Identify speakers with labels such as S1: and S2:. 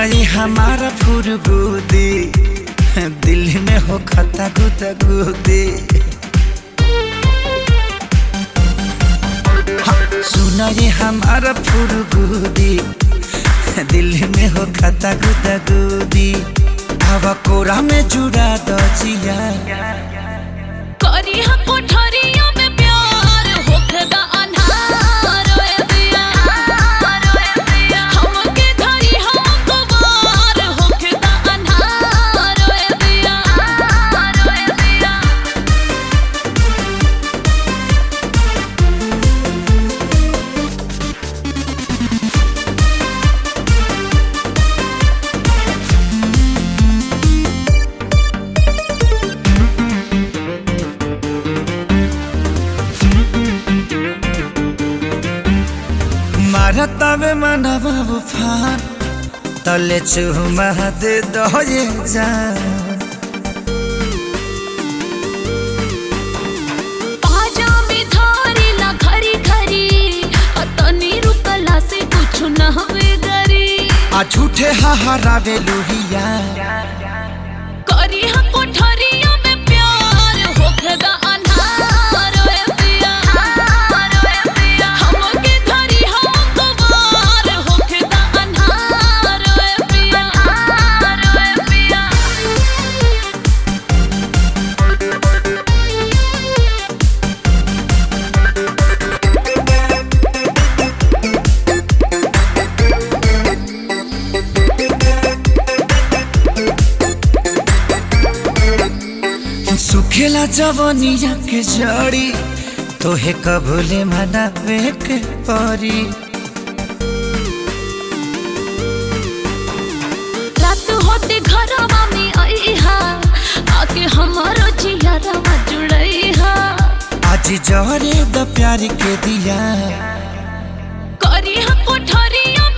S1: ये हमारा फुरगुदी दिल में हो खता गुदी। सुना ये हमारा फुरगुदी दिल में हो खता गुदी। हवा कोरा में जुड़ा दो जिया
S2: करी हम कोठरिया में प्यार होखदा अन्हार ओए दिया हमके धरी हम कुवार होखदा अन्हार ओए दिया।
S1: मारतावे मनवा उफान तले चुमा दे दो ये जान।
S2: पाजा में धारी ला घरी घरी अतनी रुकला से कुछ न हवे गरी।
S1: आ झूठे हाहारावे लोहिया
S2: करी हम कोठरिया में प्यार होखदा अन्हार ओए दिया हमके धरी हम कुवार होखदा अन्हार ओए दिया।
S1: सुखेला जवनिया के जड़ी तोहे कबूले मनावे के परी।
S2: रात होते घरवा में आईहा आके हमारो जियरवा जुड़ईहा।
S1: आज जहरे द प्यार के दिया
S2: करी हम कोठरिया